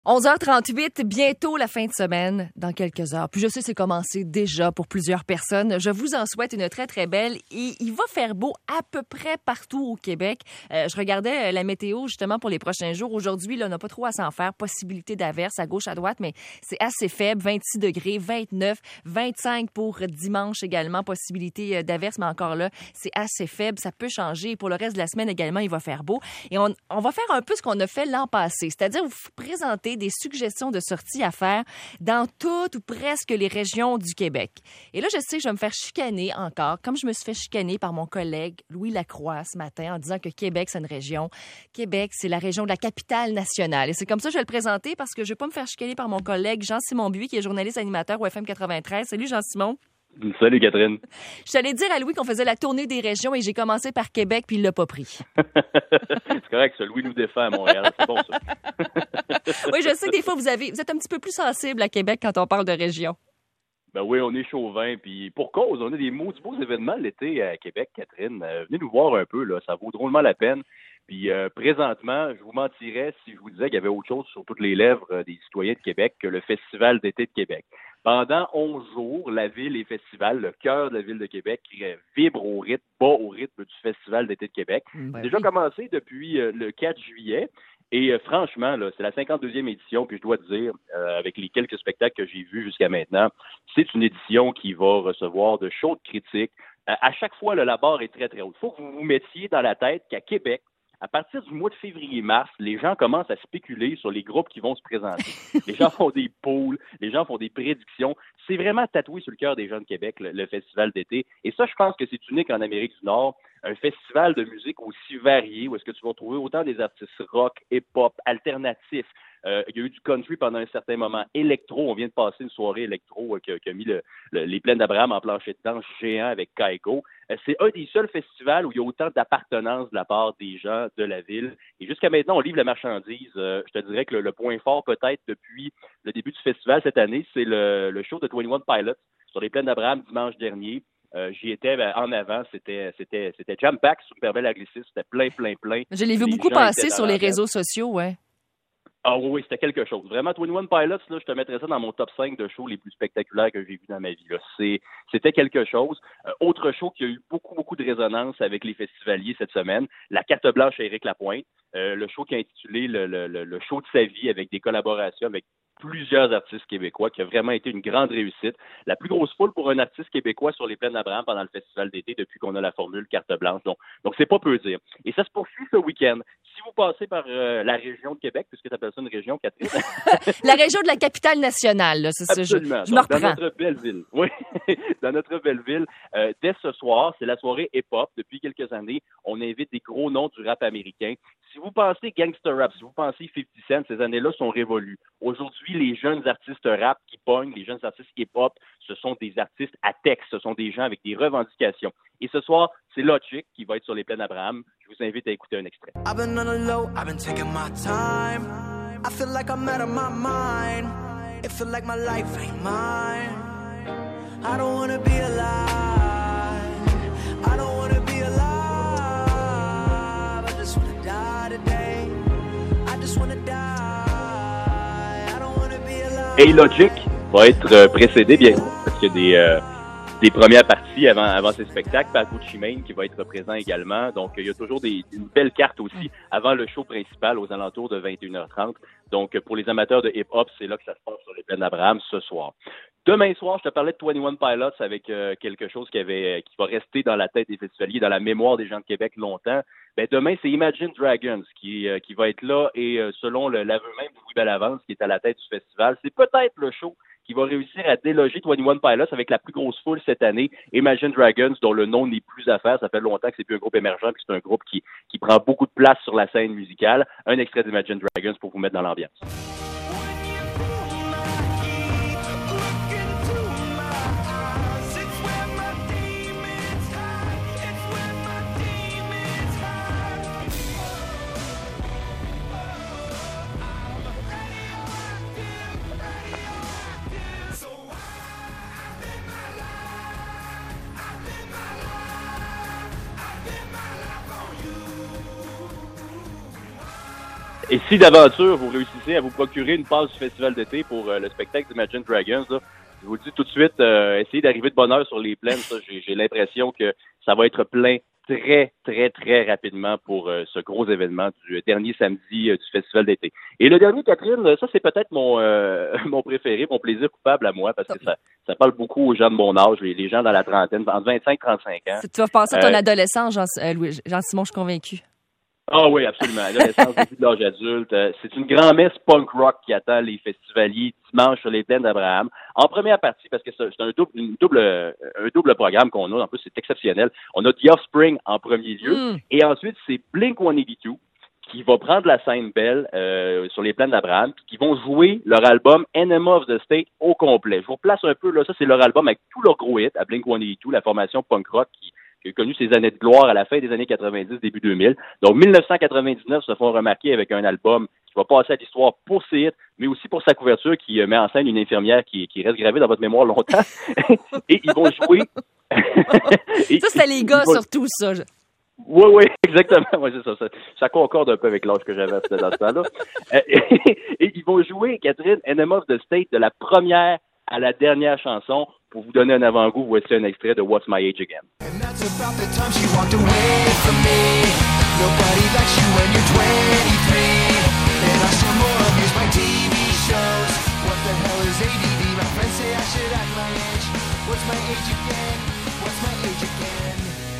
11h38, bientôt la fin de semaine, dans quelques heures. Puis je sais, c'est commencé déjà pour plusieurs personnes. Je vous en souhaite une très, très belle. Et il va faire beau à peu près partout au Québec. Je regardais la météo justement pour les prochains jours. Aujourd'hui, là, on n'a pas trop à s'en faire. Possibilité d'averse à gauche, à droite, mais c'est assez faible. 26 degrés, 29, 25 pour dimanche également. Possibilité d'averse, mais encore là, c'est assez faible. Ça peut changer. Pour le reste de la semaine également, il va faire beau. Et on va faire un peu ce qu'on a fait l'an passé, c'est-à-dire vous présenter des suggestions de sorties à faire dans toutes ou presque les régions du Québec. Et là, je sais que je vais me faire chicaner encore, comme je me suis fait chicaner par mon collègue Louis Lacroix ce matin en disant que Québec, c'est une région. Québec, c'est la région de la capitale nationale. Et c'est comme ça que je vais le présenter parce que je ne vais pas me faire chicaner par mon collègue Jean-Simon Buis, qui est journaliste animateur au FM 93. Salut Jean-Simon. Salut Catherine. Je t'allais dire à Louis qu'on faisait la tournée des régions et j'ai commencé par Québec puis il l'a pas pris. C'est correct, ça. Louis nous défend à Montréal. C'est bon, ça. Oui, je sais que des fois, vous êtes un petit peu plus sensible à Québec quand on parle de région. Ben oui, on est chauvin, puis pour cause, on a des beaux événements l'été à Québec, Catherine. Venez nous voir un peu, là, ça vaut drôlement la peine. Puis présentement, je vous mentirais si je vous disais qu'il y avait autre chose sur toutes les lèvres des citoyens de Québec que le Festival d'été de Québec. Pendant 11 jours, la ville et festival, le cœur de la ville de Québec, vibre bat au rythme du Festival d'été de Québec. C'est déjà commencé depuis le 4 juillet. Et franchement, là, c'est la 52e édition, puis je dois te dire, avec les quelques spectacles que j'ai vus jusqu'à maintenant, c'est une édition qui va recevoir de chaudes critiques. À chaque fois, la barre est très, très haute. Il faut que vous vous mettiez dans la tête qu'à Québec, à partir du mois de février-mars, les gens commencent à spéculer sur les groupes qui vont se présenter. Les gens font des polls, les gens font des prédictions. C'est vraiment tatoué sur le cœur des gens de Québec, le festival d'été. Et ça, je pense que c'est unique en Amérique du Nord. Un festival de musique aussi varié, où est-ce que tu vas trouver autant des artistes rock, hip-hop, alternatifs. Il y a eu du country pendant un certain moment. Électro, on vient de passer une soirée électro qui a mis les plaines d'Abraham en plancher de danse géant avec Kygo. C'est un des seuls festivals où il y a autant d'appartenance de la part des gens de la ville. Et jusqu'à maintenant, on livre la marchandise. Je te dirais que le point fort peut-être depuis le début du festival cette année, c'est le show de 21 Pilots sur les plaines d'Abraham dimanche dernier. J'y étais en avant, c'était jam-pack, super belle anglicisme, c'était plein. Je l'ai vu beaucoup passer sur les réseaux sociaux, ouais. Ah oui, c'était quelque chose. Vraiment, 21 Pilots, là, je te mettrais ça dans mon top 5 de shows les plus spectaculaires que j'ai vus dans ma vie. Là. C'était quelque chose. Autre show qui a eu beaucoup de résonance avec les festivaliers cette semaine, la carte blanche à Éric Lapointe, le show qui a intitulé le show de sa vie avec des collaborations avec plusieurs artistes québécois, qui a vraiment été une grande réussite. La plus grosse foule pour un artiste québécois sur les plaines d'Abraham pendant le festival d'été depuis qu'on a la formule carte blanche. Donc c'est pas peu dire. Et ça se poursuit ce week-end. Si vous passez par la région de Québec, puisque tu appelles ça une région, Catherine. La région de la capitale nationale, là, c'est ça. Absolument. Je me reprends. Dans notre belle ville. Oui, dans notre belle ville. Dès ce soir, c'est la soirée hip-hop. Depuis quelques années, on invite des gros noms du rap américain. Si vous pensez gangster rap, si vous pensez 50 Cent, ces années-là sont révolues. Aujourd'hui, les jeunes artistes rap qui pognent, les jeunes artistes hip-hop, ce sont des artistes à texte, ce sont des gens avec des revendications. Et ce soir, c'est Logic qui va être sur les plaines d'Abraham. Je vous invite à écouter un extrait. I've been on the low, I've been taking my time. I feel like I'm out of my mind. It feel like my life ain't mine. I don't wanna be alive. I don't wanna be alive. I just wanna die today. I just wanna die. I don't wanna be alive. Hey Logic va être précédé bien parce qu'il y a des premières parties avant ces spectacles, par Gucci Mane qui va être présent également. Donc, il y a toujours une belle carte aussi avant le show principal aux alentours de 21h30. Donc, pour les amateurs de hip-hop, c'est là que ça se passe sur les plaines d'Abraham ce soir. Demain soir, je te parlais de 21 Pilots avec quelque chose qui va rester dans la tête des festivaliers, dans la mémoire des gens de Québec longtemps. Ben demain, c'est Imagine Dragons qui va être là et selon l'aveu même de Louis Bellavance qui est à la tête du festival, c'est peut-être le show qui va réussir à déloger 21 Pilots avec la plus grosse foule cette année. Imagine Dragons, dont le nom n'est plus à faire. Ça fait longtemps que c'est plus un groupe émergent, puis c'est un groupe qui prend beaucoup de place sur la scène musicale. Un extrait d'Imagine Dragons pour vous mettre dans l'ambiance. Et si d'aventure vous réussissez à vous procurer une passe du festival d'été pour le spectacle d'Imagine Dragons, là, je vous le dis tout de suite, essayez d'arriver de bonne heure sur les plaines. Ça, j'ai l'impression que ça va être plein très, très, très rapidement pour ce gros événement du dernier samedi du festival d'été. Et le dernier, Catherine, ça, c'est peut-être mon préféré, mon plaisir coupable à moi, parce que ça parle beaucoup aux gens de mon âge, les gens dans la trentaine, entre 25 et 35 ans. Tu vas penser à ton adolescence, Jean-Simon, je suis convaincu. Ah oui, absolument. L'adolescence, début de l'âge adulte. C'est une grand-messe punk rock qui attend les festivaliers dimanche sur les plaines d'Abraham. En première partie, parce que c'est un double programme qu'on a. En plus, c'est exceptionnel. On a The Offspring en premier lieu. Et ensuite, c'est Blink-182 qui va prendre la scène belle sur les plaines d'Abraham, puis qui vont jouer leur album Enema of the State au complet. Je vous replace un peu, là, ça c'est leur album avec tous leurs gros hits à Blink-182, la formation punk rock qui a connu ses années de gloire à la fin des années 90, début 2000. Donc, 1999 se font remarquer avec un album qui va passer à l'histoire pour ses hits, mais aussi pour sa couverture qui met en scène une infirmière qui reste gravée dans votre mémoire longtemps. Et ils vont jouer... Ça, c'était les gars surtout, ça. Oui, exactement. Ouais, c'est ça. Ça concorde un peu avec l'âge que j'avais dans ce temps-là. Et ils vont jouer, Catherine, Enema of the State, de la première à la dernière chanson. Pour vous donner un avant-goût, voici un extrait de What's My Age Again. And that's about the time she walked away from me. Nobody likes you when you're 23. And I still more abuse my TV shows. What the hell is ADD? My friends say I should act my age. What's my age again? What's my age again?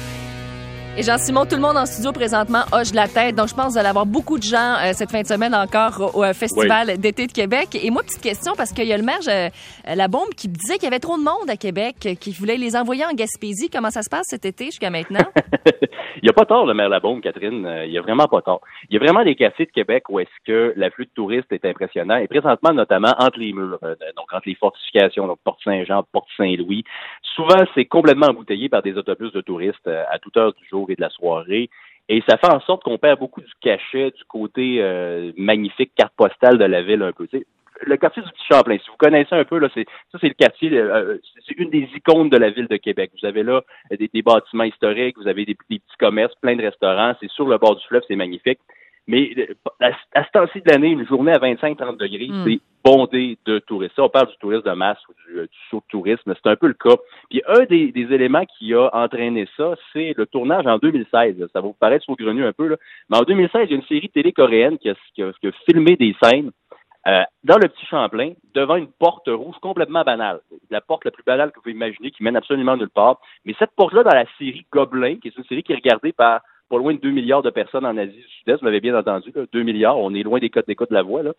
Et Jean-Simon, tout le monde en studio présentement hoche de la tête. Donc, je pense que vous allez avoir beaucoup de gens cette fin de semaine encore au Festival d'été de Québec. Et moi, petite question, parce qu'il y a le maire Labaume qui me disait qu'il y avait trop de monde à Québec, qu'il voulait les envoyer en Gaspésie. Comment ça se passe cet été jusqu'à maintenant? Il n'y a pas tort, le maire Labaume, Catherine. Il n'y a vraiment pas tort. Il y a vraiment des quartiers de Québec où est-ce que l'afflux de touristes est impressionnant. Et présentement, notamment, entre les murs, donc entre les fortifications, donc Porte-Saint-Jean, Porte-Saint-Louis. Souvent, c'est complètement embouteillé par des autobus de touristes à toute heure du jour et de la soirée. Et ça fait en sorte qu'on perd beaucoup du cachet, du côté magnifique carte postale de la ville un peu. T'sais, le quartier du Petit-Champlain, si vous connaissez un peu, là, c'est le quartier, c'est une des icônes de la ville de Québec. Vous avez là des bâtiments historiques, vous avez des petits commerces, plein de restaurants, c'est sur le bord du fleuve, c'est magnifique. Mais à ce temps-ci de l'année, une journée à 25-30 degrés, c'est bondé de touristes. Ça, on parle du tourisme de masse ou du show-tourisme, c'est un peu le cas. Puis un des éléments qui a entraîné ça, c'est le tournage en 2016. Ça va vous paraître saugrenu un peu, là. Mais en 2016, il y a une série télé coréenne qui a filmé des scènes dans le Petit Champlain, devant une porte rouge complètement banale. La porte la plus banale que vous pouvez imaginer, qui mène absolument nulle part. Mais cette porte-là, dans la série Gobelin, qui est une série qui est regardée par pas loin de 2 milliards de personnes en Asie du Sud-Est, vous m'avez bien entendu, là, 2 milliards, on est loin des codes d'écoute de la voix, là.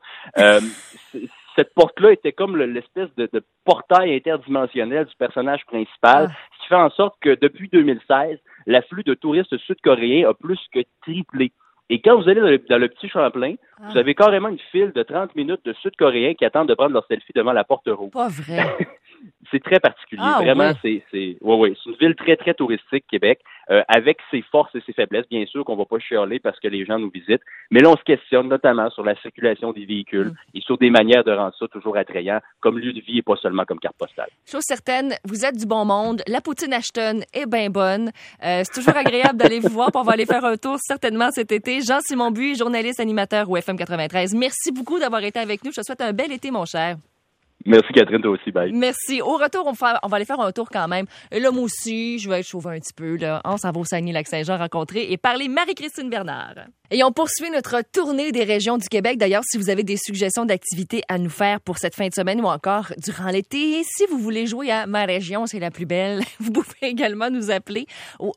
Cette porte-là était comme l'espèce de portail interdimensionnel du personnage principal, ce qui fait en sorte que depuis 2016, l'afflux de touristes sud-coréens a plus que triplé. Et quand vous allez dans le Petit Champlain, vous avez carrément une file de 30 minutes de Sud-Coréens qui attendent de prendre leur selfie devant la porte rouge. Pas vrai. C'est très particulier. Vraiment, oui. c'est une ville très, très touristique, Québec, avec ses forces et ses faiblesses. Bien sûr qu'on va pas chialer parce que les gens nous visitent, mais là, on se questionne notamment sur la circulation des véhicules et sur des manières de rendre ça toujours attrayant, comme lieu de vie et pas seulement comme carte postale. Chose certaine, vous êtes du bon monde. La poutine Ashton est bien bonne. C'est toujours agréable d'aller vous voir. On va aller faire un tour certainement cet été. Jean-Simon Buis, journaliste animateur au FM 93. Merci beaucoup d'avoir été avec nous. Je te souhaite un bel été, mon cher. Merci Catherine, toi aussi, bye. Merci. Au retour, on va aller faire un tour quand même. Là, moi aussi, je vais être chauve un petit peu. Là. On s'en va au Saguenay-Lac-Saint-Jean rencontrer et parler Marie-Christine Bernard. Et on poursuit notre tournée des régions du Québec. D'ailleurs, si vous avez des suggestions d'activités à nous faire pour cette fin de semaine ou encore durant l'été, si vous voulez jouer à Ma région, c'est la plus belle, vous pouvez également nous appeler au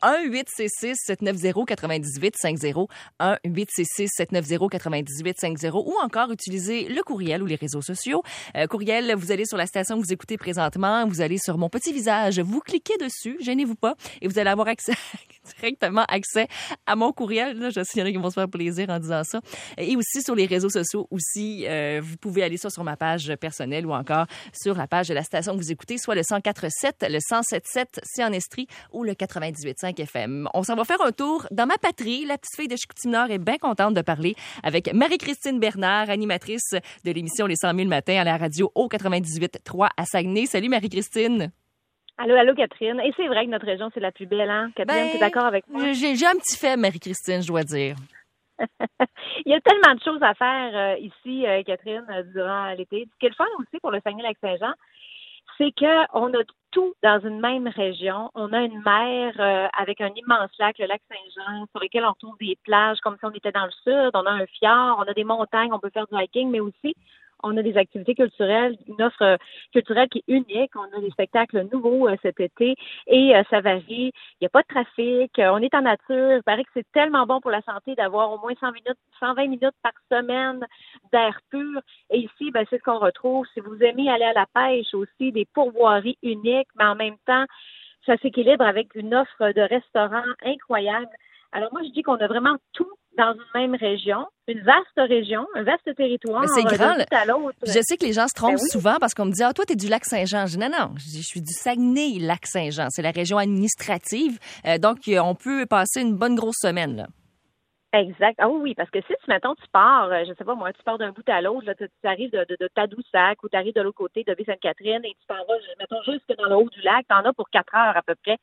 1-866-790-9850, 1-866-790-9850 ou encore utiliser le courriel ou les réseaux sociaux. Courriel, vous allez sur la station que vous écoutez présentement, vous allez sur mon petit visage, vous cliquez dessus, gênez-vous pas, et vous allez avoir directement accès à mon courriel. Là, je sais qu'il y en a qui vont se faire plaisir en disant ça. Et aussi sur les réseaux sociaux aussi, vous pouvez aller sur ma page personnelle ou encore sur la page de la station que vous écoutez, soit le 104.7, le 107.7, c'est en Estrie, ou le 98.5 FM. On s'en va faire un tour dans ma patrie. La petite fille de Chicoutimi-Nord est bien contente de parler avec Marie-Christine Bernard, animatrice de l'émission Les 100 000 matins à la radio au 98.3 à Saguenay. Salut Marie-Christine. Allô, Catherine. Et c'est vrai que notre région, c'est la plus belle, hein? Catherine, t'es d'accord avec moi? J'ai un petit fait, Marie-Christine, je dois dire. Il y a tellement de choses à faire ici, Catherine, durant l'été. Ce qui est le fun aussi pour le Saguenay-Lac-Saint-Jean, c'est qu'on a tout dans une même région. On a une mer avec un immense lac, le lac Saint-Jean, sur lequel on retrouve des plages comme si on était dans le sud. On a un fjord, on a des montagnes, on peut faire du hiking, mais aussi on a des activités culturelles, une offre culturelle qui est unique. On a des spectacles nouveaux cet été et ça varie. Il n'y a pas de trafic. On est en nature. Il paraît que c'est tellement bon pour la santé d'avoir au moins 120 minutes par semaine d'air pur. Et ici, ben, c'est ce qu'on retrouve. Si vous aimez aller à la pêche aussi, des pourvoiries uniques, mais en même temps, ça s'équilibre avec une offre de restaurants incroyable. Alors moi, je dis qu'on a vraiment tout dans une même région, une vaste région, un vaste territoire. Mais c'est grand. À l'autre. Je sais que les gens se trompent oui. souvent parce qu'on me dit « Ah, toi, t'es du Lac-Saint-Jean. » Je dis « Non, je suis du Saguenay-Lac-Saint-Jean. C'est la région administrative. Donc, on peut passer une bonne grosse semaine, là. » Exact. Ah oui, parce que si, mettons, tu pars, je sais pas moi, tu pars d'un bout à l'autre, là, tu arrives de Tadoussac ou tu arrives de l'autre côté de Baie-Sainte-Catherine et tu t'en vas, mettons, jusque dans le haut du lac, t'en as pour 4 heures à peu près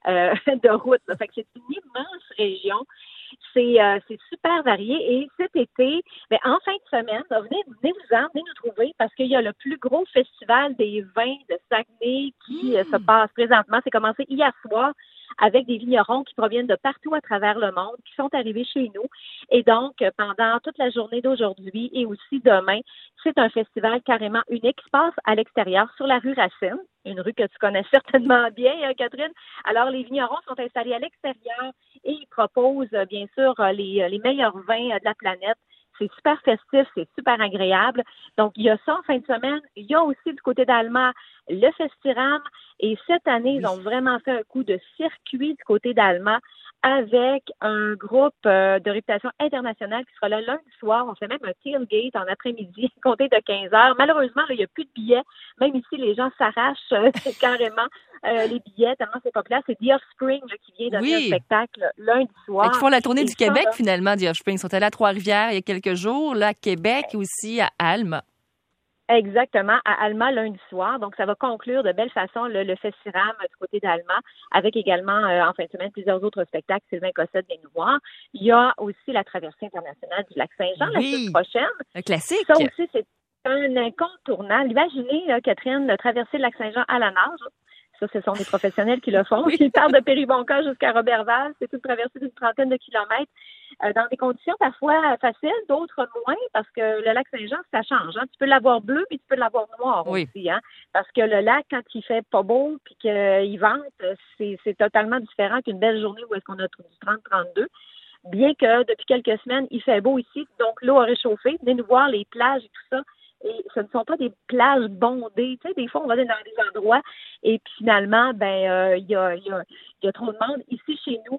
de route. Là. Fait que c'est une immense région. C'est super varié. Et cet été, ben, en fin de semaine, venez nous trouver parce qu'il y a le plus gros festival des vins de Saguenay qui se passe présentement. C'est commencé hier soir avec des vignerons qui proviennent de partout à travers le monde, qui sont arrivés chez nous. Et donc, pendant toute la journée d'aujourd'hui et aussi demain, c'est un festival carrément unique qui se passe à l'extérieur, sur la rue Racine, une rue que tu connais certainement bien, Catherine. Alors, les vignerons sont installés à l'extérieur et ils proposent, bien sûr, les meilleurs vins de la planète. C'est super festif, c'est super agréable. Donc, il y a ça en fin de semaine. Il y a aussi du côté d'Alma le Festiram. Et cette année, ils ont vraiment fait un coup de circuit du côté d'Alma avec un groupe de réputation internationale qui sera là lundi soir. On fait même un tailgate en après-midi, compté de 15 heures. Malheureusement, là, il n'y a plus de billets. Même ici, les gens s'arrachent carrément les billets, tellement c'est populaire. C'est The Offspring là, qui vient donner un spectacle lundi soir. Ils font la tournée du Québec, finalement, The Offspring. Ils sont allés à Trois-Rivières il y a quelques jours, là, à Québec, aussi à Alma. Exactement, à Alma lundi soir. Donc, ça va conclure de belle façon le Festiram du côté d'Alma, avec également, en fin de semaine, plusieurs autres spectacles. Sylvain Cossette vient nous voir. Il y a aussi la traversée internationale du Lac-Saint-Jean la semaine prochaine. Un classique. Ça aussi, c'est un incontournable. Imaginez, Catherine, de traverser le Lac-Saint-Jean à la nage. Ça, ce sont des professionnels qui le font. Ils partent de Péribonca jusqu'à Roberval. C'est une traversée d'une trentaine de kilomètres dans des conditions parfois faciles, d'autres moins, parce que le lac Saint-Jean, ça change. Hein. Tu peux l'avoir bleu, puis tu peux l'avoir noir aussi. Hein. Parce que le lac, quand il fait pas beau, puis qu'il vente, c'est totalement différent qu'une belle journée où est-ce qu'on a du 30-32. Bien que depuis quelques semaines, il fait beau ici, donc l'eau a réchauffé. Venez nous voir les plages et tout ça. Et ce ne sont pas des plages bondées. Tu sais, des fois, on va dans des endroits et puis finalement, il y a trop de monde. Ici, chez nous,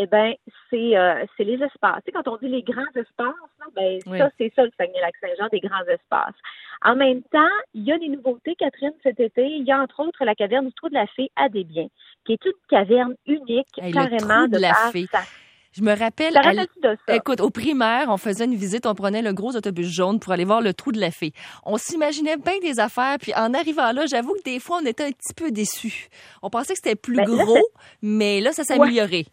c'est les espaces. Tu sais, quand on dit les grands espaces, là, ça, c'est ça le Saguenay-Lac-Saint-Jean, des grands espaces. En même temps, il y a des nouveautés, Catherine, cet été. Il y a entre autres la caverne du Trou de la Fée à Desbiens, qui est une caverne unique, carrément de la Fée. Je me rappelle, écoute, au primaire, on faisait une visite, on prenait le gros autobus jaune pour aller voir le Trou de la Fée. On s'imaginait bien des affaires, puis en arrivant là, j'avoue que des fois, on était un petit peu déçus. On pensait que c'était plus gros, mais là, ça s'améliorait.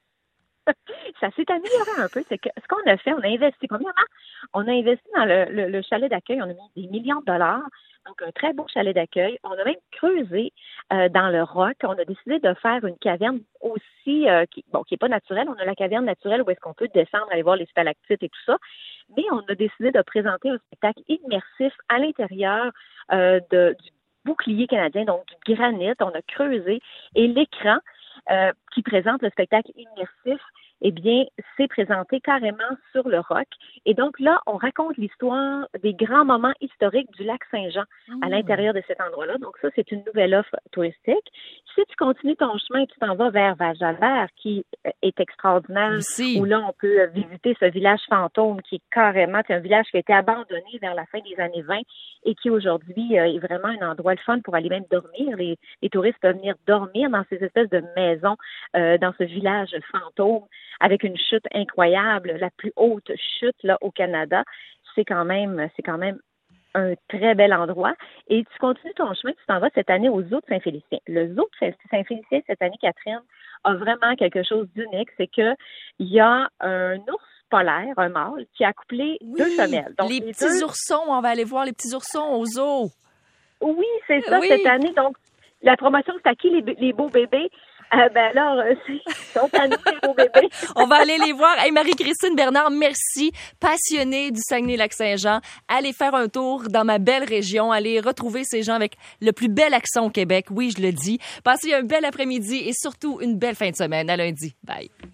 Ça s'est amélioré un peu. C'est que ce qu'on a fait, on a investi. Premièrement, on a investi dans le chalet d'accueil. On a mis des millions de dollars. Donc, un très beau chalet d'accueil. On a même creusé dans le roc. On a décidé de faire une caverne aussi, qui est pas naturelle. On a la caverne naturelle où est-ce qu'on peut descendre, aller voir les stalactites et tout ça. Mais on a décidé de présenter un spectacle immersif à l'intérieur du bouclier canadien, donc du granit. On a creusé. Et l'écran qui présente le spectacle immersif, eh bien, c'est présenté carrément sur le roc. Et donc là, on raconte l'histoire des grands moments historiques du lac Saint-Jean à l'intérieur de cet endroit-là. Donc ça, c'est une nouvelle offre touristique. Si tu continues ton chemin, tu t'en vas vers Val-Jalbert, qui est extraordinaire, où là, on peut visiter ce village fantôme qui est carrément, c'est un village qui a été abandonné vers la fin des années 20 et qui aujourd'hui est vraiment un endroit le fun pour aller même dormir. Les touristes peuvent venir dormir dans ces espèces de maisons, dans ce village fantôme, avec une chute incroyable, la plus haute chute là au Canada. C'est quand même un très bel endroit. Et tu continues ton chemin, tu t'en vas cette année au Zoo de Saint-Félicien. Le Zoo de Saint-Félicien, cette année, Catherine, a vraiment quelque chose d'unique. C'est que il y a un ours polaire, un mâle, qui a accouplé 2 femelles. Donc, les petits oursons, on va aller voir les petits oursons au zoo. Oui, c'est ça, cette année. Donc, la promotion, c'est à qui les beaux bébés? Ils sont à nous, les beaux bébés. On va aller les voir. Hey, Marie-Christine Bernard, merci. Passionnée du Saguenay-Lac-Saint-Jean. Allez faire un tour dans ma belle région. Allez retrouver ces gens avec le plus bel accent au Québec. Oui, je le dis. Passez un bel après-midi et surtout une belle fin de semaine. À lundi. Bye.